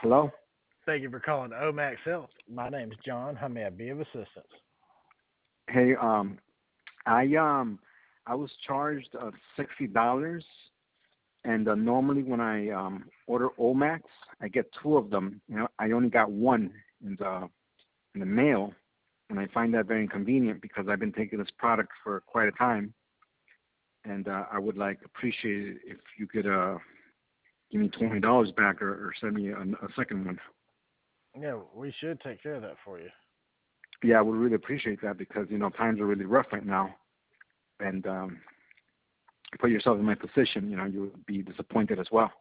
Hello. Thank you for calling Omax Health. My name is John. How may I be of assistance? Hey, I I was charged $60, and normally when I order Omax, I get two of them. I only got one in the mail, and I find that very inconvenient because I've been taking this product for quite a time, and I would like appreciate it if you could give me $20 back or send me a second one. Yeah, we should take care of that for you. Yeah, I would really appreciate that because times are really rough right now, and put yourself in my position, you would be disappointed as well.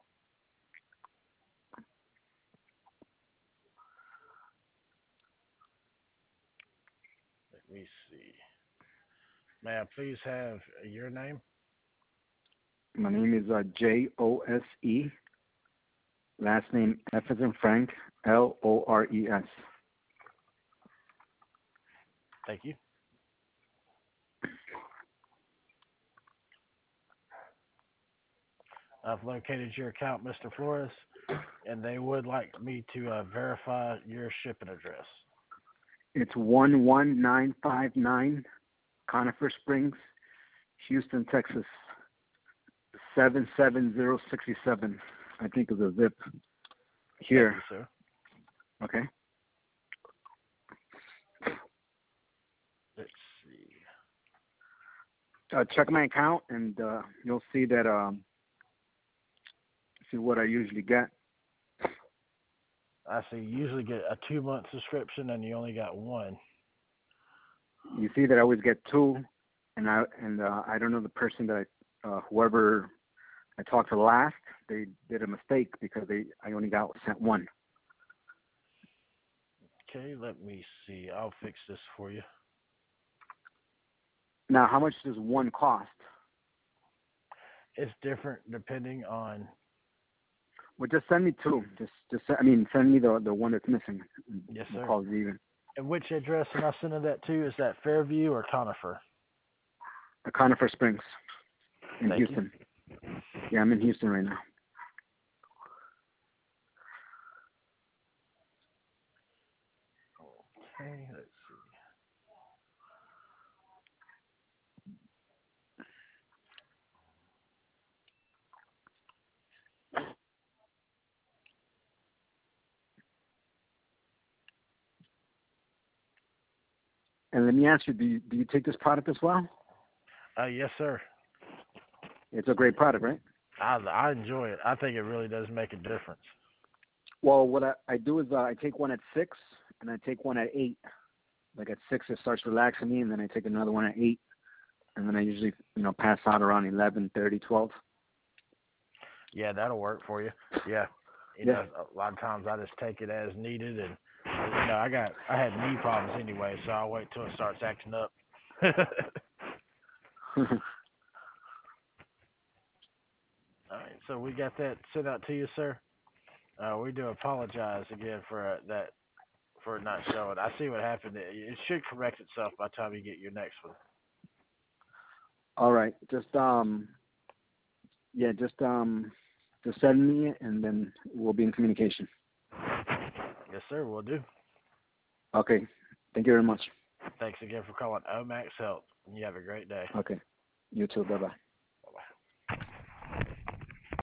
Let me see. May I please have your name? My name is Jose. Last name F as in Frank, Lores. Thank you. I've located your account, Mr. Flores, and they would like me to verify your shipping address. It's 11959 Conifer Springs, Houston, Texas 77067. I think is a zip Thank here. you, sir. Okay. Let's see. Check my account and you'll see that see what I usually get. I see. You usually get a 2-month subscription, and you only got one. You see that I always get two, and I don't know the person that whoever I talked to last, they did a mistake because I only got sent one. Okay, let me see. I'll fix this for you. Now, how much does one cost? It's different depending on. Well, just send me two. Send me the one that's missing. Yes, We'll sir. call it even. And which address am I sending that to? Is that Fairview or Conifer? Conifer Springs in Thank you. Houston. Yeah, I'm in Houston right now. Okay, let's see. And let me ask you, do you take this product as well? Yes, sir. It's a great product, right? I enjoy it. I think it really does make a difference. Well, what I do is I take one at 6 and I take one at 8. Like at 6, it starts relaxing me, and then I take another one at 8, and then I usually pass out around 11:30, 12. Yeah, that'll work for you. Yeah, Yeah. a lot of times I just take it as needed, and I had knee problems anyway, so I'll wait till it starts acting up. All right, so we got that sent out to you, sir. We do apologize again for that for it not showing. I see what happened. It should correct itself by the time you get your next one. All right. Just send me it, and then we'll be in communication. Yes, sir. We'll do. Okay. Thank you very much. Thanks again for calling Omax Health. You have a great day. Okay. You too. Bye bye.